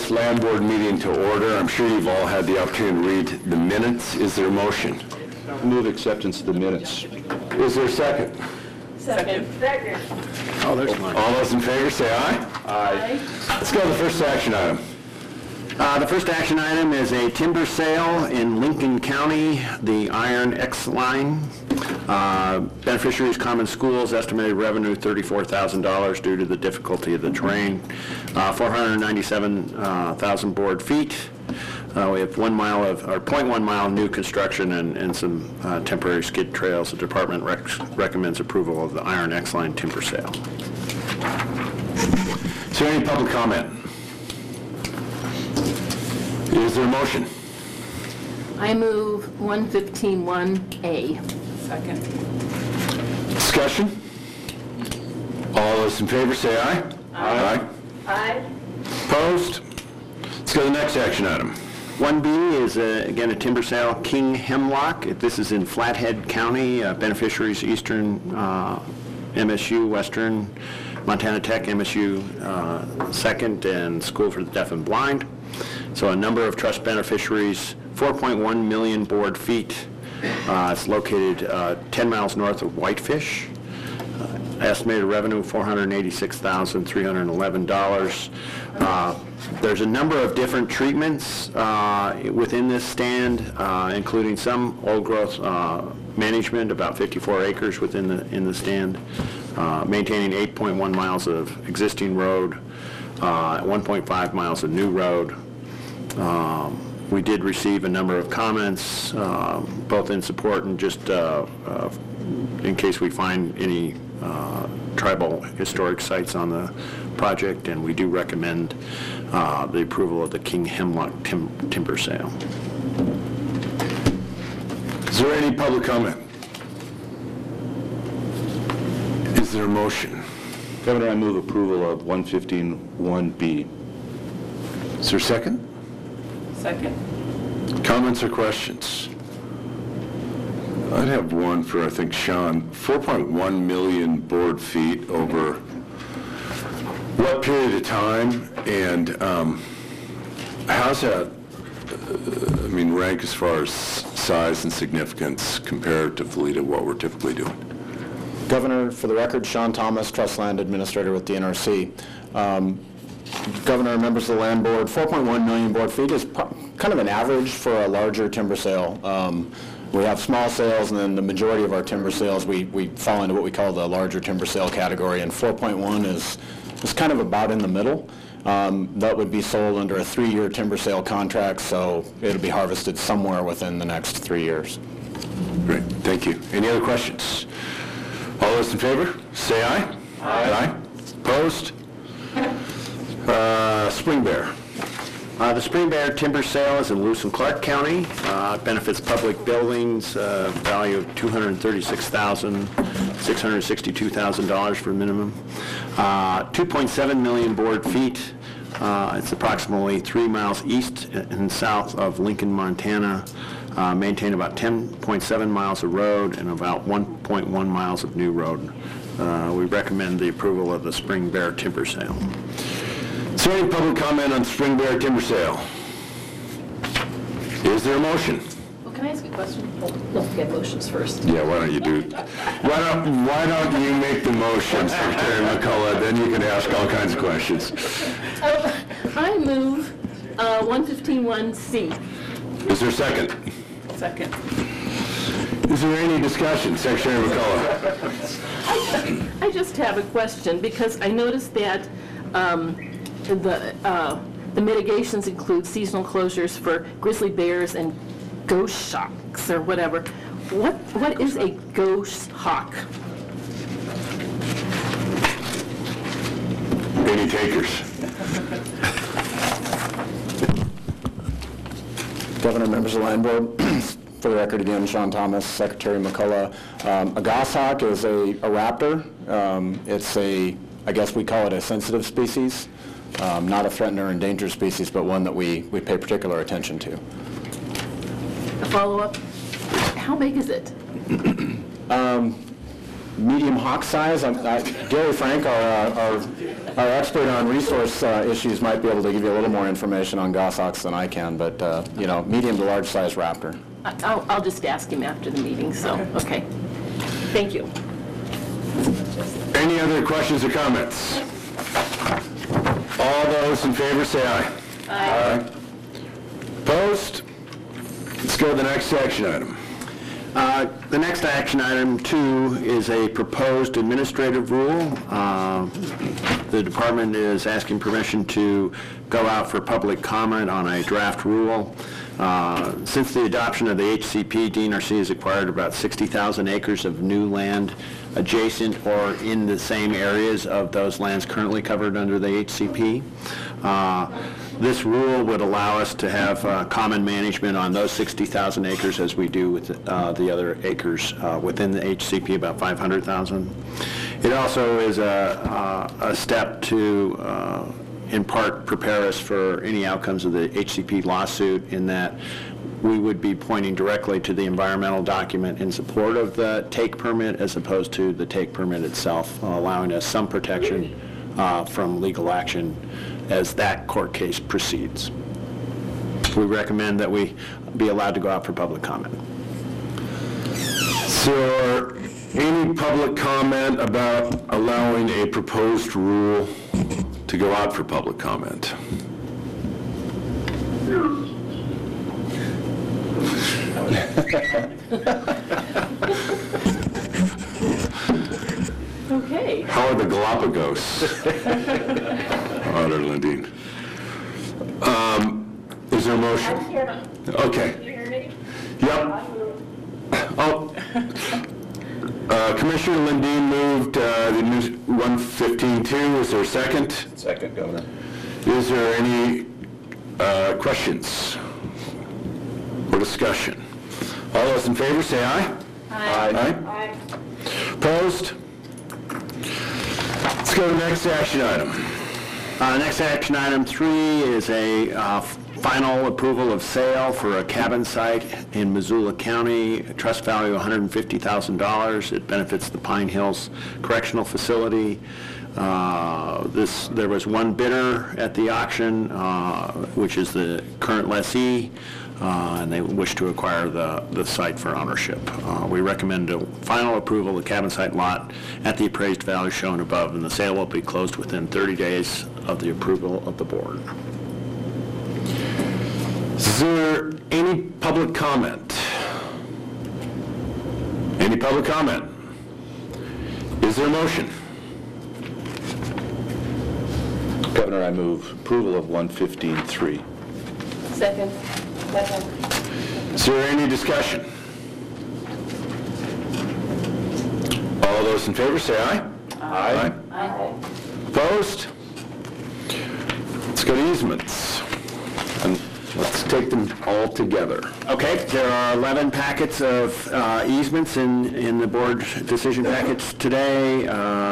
this land board meeting to order. I'm sure you've all had the opportunity to read the minutes. Is there a motion? Move acceptance of the minutes. Is there a second? Second. Oh, there's one. All those in favor say aye. Aye. Let's go to the first action item. The first action item is a timber sale in Lincoln County, the Iron X line. Beneficiaries, Common Schools, estimated revenue $34,000 due to the difficulty of the terrain. 497,000 board feet. We have 1 mile of, or 0.1 mile new construction and some temporary skid trails. The department recommends approval of the Iron X line timber sale. Is there any public comment? Is there a motion? I move 115-1A. Second. Discussion? All those in favor say aye. Aye. Aye. Opposed? Let's go to the next action item. 1B is, again, a timber sale, King Hemlock. This is in Flathead County. Beneficiaries, Eastern MSU, Western Montana Tech, MSU Second, and School for the Deaf and Blind. So a number of trust beneficiaries, 4.1 million board feet. It's located 10 miles north of Whitefish. Estimated revenue $486,311. There's a number of different treatments within this stand, including some old growth management, about 54 acres within the stand, maintaining 8.1 miles of existing road, 1.5 miles of new road. We did receive a number of comments, both in support and just in case we find any tribal historic sites on the project, and we do recommend the approval of the King Hemlock timber sale. Is there any public comment? Is there a motion? Governor, I move approval of 115-1B. Is there a second? Second. Comments or questions? I'd have one for, I think, Sean. 4.1 million board feet over what period of time, and how's that, rank as far as size and significance comparatively to what we're typically doing? Governor, for the record, Sean Thomas, Trust Land Administrator with the NRC. Governor, members of the Land Board, 4.1 million board feet is kind of an average for a larger timber sale. We have small sales, and then the majority of our timber sales, we fall into what we call the larger timber sale category, and 4.1 is kind of about in the middle. That would be sold under a 3-year timber sale contract, so it'll be harvested somewhere within the next 3 years. Great, thank you. Any other questions? All those in favor, say aye. Aye. Opposed? Spring Bear. The Spring Bear timber sale is in Lewis and Clark County. It benefits public buildings, value of $236,662,000 for minimum. 2.7 million board feet. It's approximately 3 miles east and south of Lincoln, Montana. Maintain about 10.7 miles of road and about 1.1 miles of new road. We recommend the approval of the Spring Bear timber sale. Is there any public comment on Spring Bear timber sale? Is there a motion? Well, can I ask a question? Oh, don't forget motions first. Yeah, why don't you do it? Why don't you make the motion, Secretary McCullough, then you can ask all kinds of questions. I move 115-1C. Is there a second? Second. Is there any discussion, Secretary McCullough? I just have a question, because I noticed that the mitigations include seasonal closures for grizzly bears and ghost hawks or whatever. What is a ghost hawk? Any takers? Governor, members of the Land Board, for the record again, Sean Thomas, Secretary McCullough. A goshawk is a raptor. It's I guess we call it a sensitive species, not a threatened or endangered species, but one that we pay particular attention to. A follow-up? How big is it? medium hawk size. Gary Frank, our expert on resource issues, might be able to give you a little more information on goshawks than I can, but, medium to large size raptor. I'll just ask him after the meeting, so, okay. Thank you. Any other questions or comments? All those in favor say aye. Aye. Opposed? Let's go to the next action item. The next action item, 2, is a proposed administrative rule. The department is asking permission to go out for public comment on a draft rule. Since the adoption of the HCP, DNRC has acquired about 60,000 acres of new land adjacent or in the same areas of those lands currently covered under the HCP. This rule would allow us to have common management on those 60,000 acres as we do with the other acres within the HCP, about 500,000. It also is a step to, in part, prepare us for any outcomes of the HCP lawsuit, in that we would be pointing directly to the environmental document in support of the take permit as opposed to the take permit itself, allowing us some protection from legal action as that court case proceeds. We recommend that we be allowed to go out for public comment. So, any public comment about allowing a proposed rule to go out for public comment? Okay. How are the Galapagos? Otter Lundin. Is there a motion? Okay. You hear me? Yep. Oh. Commissioner Lundin moved the 115-2. Is there a second? Second, Governor. Is there any questions or discussion? All those in favor say aye. Aye. Aye. Opposed? Let's go to the next action item. Next action item 3 is a final approval of sale for a cabin site in Missoula County, trust value $150,000. It benefits the Pine Hills Correctional Facility. There was one bidder at the auction, which is the current lessee, and they wish to acquire the site for ownership. We recommend a final approval of the cabin site lot at the appraised value shown above, and the sale will be closed within 30 days of the approval of the board. Is there any public comment? Any public comment? Is there a motion? Governor, I move approval of 115-3. Second. Is there any discussion? All those in favor say aye. Aye. Aye. Opposed? Let's go to easements. And let's take them all together. Okay, there are 11 packets of easements in the board decision packets today,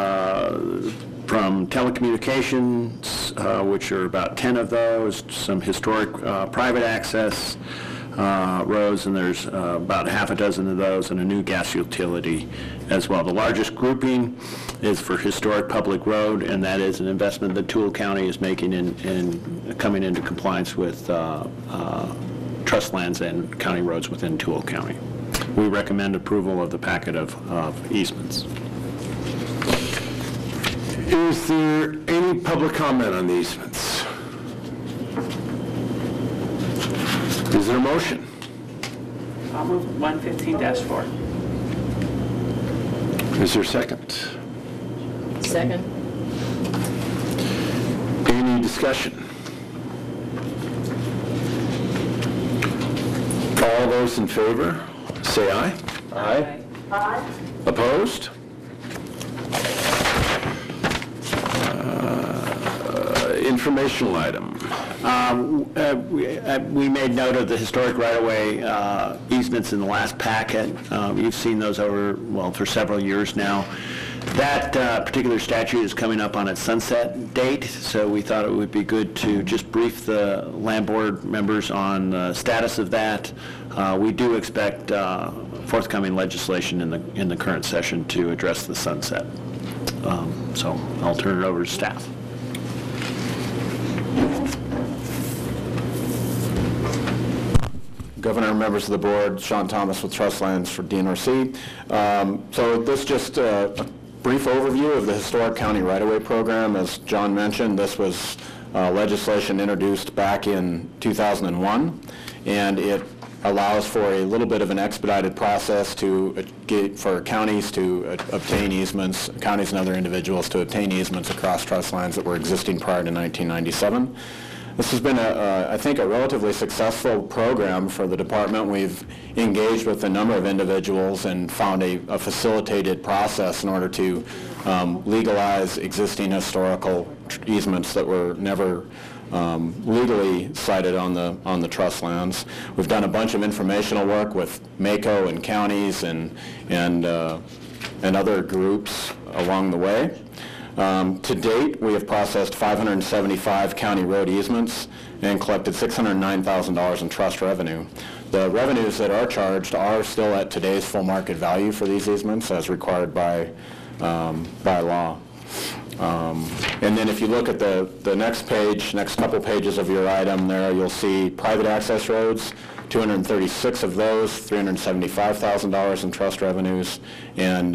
from telecommunications, which are about 10 of those, some historic private access roads, and there's about half a dozen of those, and a new gas utility as well. The largest grouping is for historic public road, and that is an investment that Toole County is making in coming into compliance with trust lands and county roads within Toole County. We recommend approval of the packet of easements. Is there any public comment on the easements? Is there a motion? I'll move 115-4. Is there a second? Second. Any discussion? All those in favor, say aye. Aye. Aye. Opposed? Informational item. We made note of the historic right-of-way easements in the last packet. You've seen those over, well, for several years now. That particular statute is coming up on its sunset date, so we thought it would be good to just brief the land board members on the status of that. We do expect forthcoming legislation in the current session to address the sunset. So I'll turn it over to staff. Governor, members of the board, Sean Thomas with Trust Lands for DNRC. So this just a brief overview of the Historic County Right-of-Way Program. As John mentioned, this was legislation introduced back in 2001, and it allows for a little bit of an expedited process for counties to obtain easements, counties and other individuals to obtain easements across trust lands that were existing prior to 1997. This has been, I think, a relatively successful program for the department. We've engaged with a number of individuals and found a facilitated process in order to legalize existing historical easements that were never legally cited on the trust lands. We've done a bunch of informational work with MACO and counties and other groups along the way. To date, we have processed 575 county road easements and collected $609,000 in trust revenue. The revenues that are charged are still at today's full market value for these easements as required by law. And then if you look at the next page, next couple pages of your item there, you'll see private access roads, 236 of those, $375,000 in trust revenues, and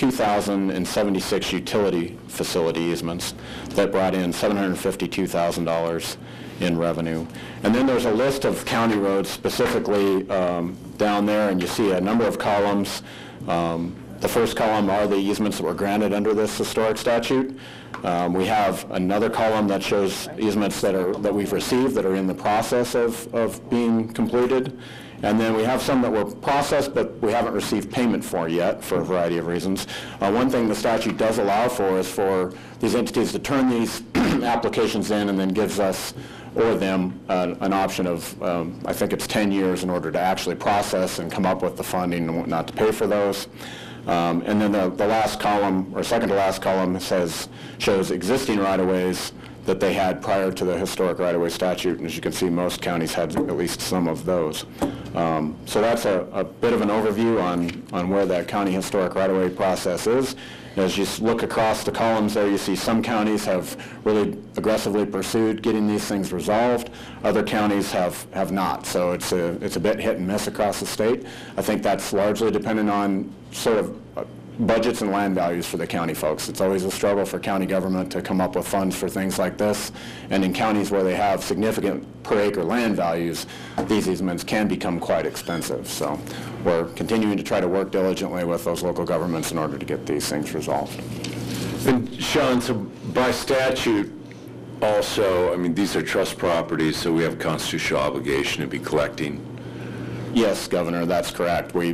2,076 utility facility easements that brought in $752,000 in revenue. And then there's a list of county roads specifically down there, and you see a number of columns. The first column are the easements that were granted under this historic statute. We have another column that shows easements that we've received that are in the process of being completed. And then we have some that were processed but we haven't received payment for yet for a variety of reasons. One thing the statute does allow for is for these entities to turn these applications in and then gives us or them an option of, I think it's 10 years in order to actually process and come up with the funding and whatnot to pay for those. And then the last column, or second to last column, shows existing right-of-ways that they had prior to the historic right-of-way statute, and as you can see, most counties had at least some of those. So that's a bit of an overview on where that county historic right-of-way process is. As you look across the columns there, you see some counties have really aggressively pursued getting these things resolved. Other counties have not. So it's a bit hit and miss across the state. I think that's largely dependent on sort of budgets and land values for the county folks. It's always a struggle for county government to come up with funds for things like this. And in counties where they have significant per acre land values, these easements can become quite expensive. So we're continuing to try to work diligently with those local governments in order to get these things resolved. And Sean, so by statute also, I mean, these are trust properties, so we have a constitutional obligation to be collecting. Yes, Governor, that's correct. We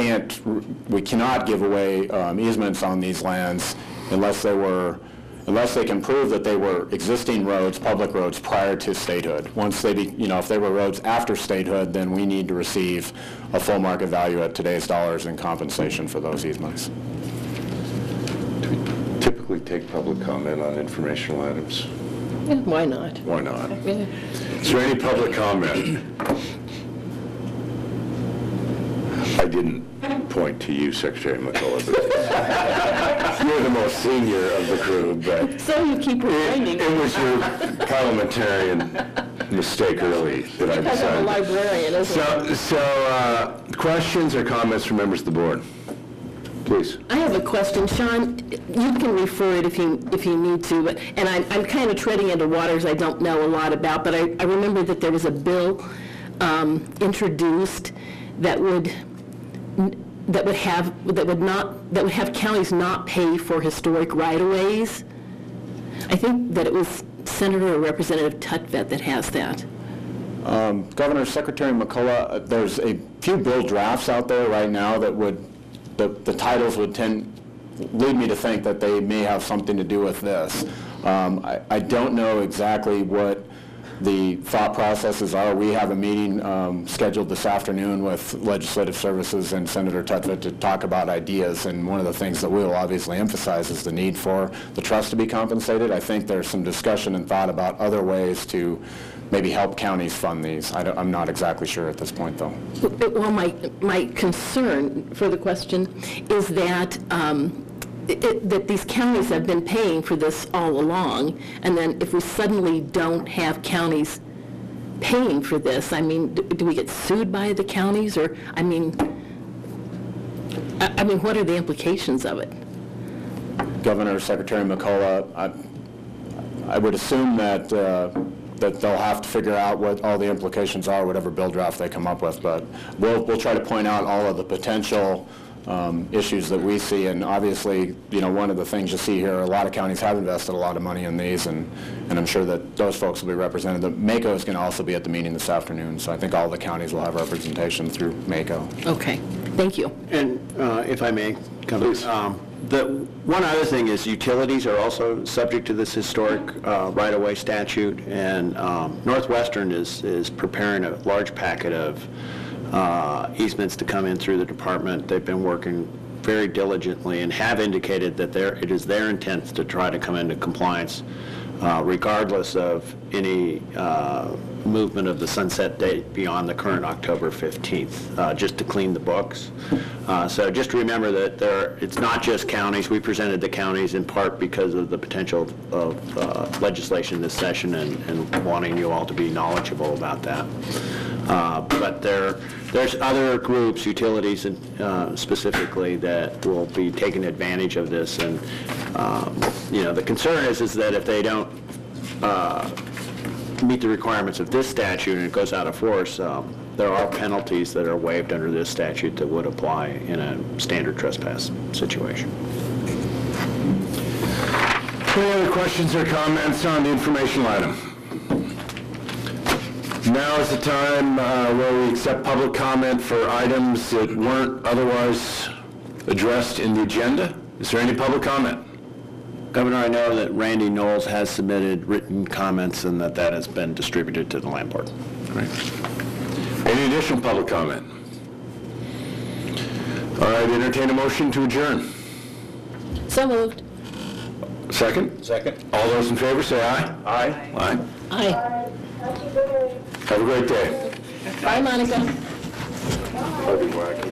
cannot give away easements on these lands unless they can prove that they were existing roads, public roads, prior to statehood. Once if they were roads after statehood, then we need to receive a full market value at today's dollars in compensation for those easements. Do we typically take public comment on informational items? Yeah, why not? Why not? Yeah. Is there any public comment? I didn't point to you, Secretary McCullough, but you're the most senior of the crew, but So you keep reminding me. it was your parliamentarian mistake early that I Because I'm a decided. librarian, isn't it? So questions or comments from members of the board? Please. I have a question, Sean. You can refer it if you need to, and I'm kind of treading into waters I don't know a lot about, but I remember that there was a bill introduced that would have counties not pay for historic right-of-ways. I think that it was Senator or Representative Tutvet that has that. Governor, Secretary McCullough, there's a few bill drafts out there right now that the titles would lead me to think that they may have something to do with this. I don't know exactly what The thought processes are, we have a meeting scheduled this afternoon with Legislative Services and Senator Tutwitt to talk about ideas, and one of the things that we will obviously emphasize is the need for the trust to be compensated. I think there's some discussion and thought about other ways to maybe help counties fund these. I'm not exactly sure at this point, though. Well, my concern for the question is that that these counties have been paying for this all along, and then if we suddenly don't have counties paying for this, I mean, do we get sued by the counties, or, I mean, what are the implications of it? Governor, Secretary McCullough, I would assume that that they'll have to figure out what all the implications are, whatever bill draft they come up with, but we'll try to point out all of the potential issues that we see, and obviously, you know, one of the things you see here, a lot of counties have invested a lot of money in these, and I'm sure that those folks will be represented. The MACO is going to also be at the meeting this afternoon, so I think all the counties will have representation through MACO. Okay, thank you. And if I may, Governor, one other thing is utilities are also subject to this historic right-of-way statute, and Northwestern is preparing a large packet of easements to come in through the department. They've been working very diligently and have indicated that it is their intent to try to come into compliance regardless of any movement of the sunset date beyond the current October 15th, just to clean the books. So just remember that it's not just counties. We presented the counties in part because of the potential of legislation this session and wanting you all to be knowledgeable about that. But there's other groups, utilities specifically, that will be taking advantage of this. And you know, the concern is that if they don't meet the requirements of this statute and it goes out of force, there are penalties that are waived under this statute that would apply in a standard trespass situation. Any other questions or comments on the informational item? Now is the time where we accept public comment for items that weren't otherwise addressed in the agenda. Is there any public comment? Governor, I know that Randy Knowles has submitted written comments and that has been distributed to the land board. Great. Any additional public comment? All right, entertain a motion to adjourn. So moved. Second? Second. All those in favor say aye. Aye. Aye. Aye. Have a great day. Bye, Monica.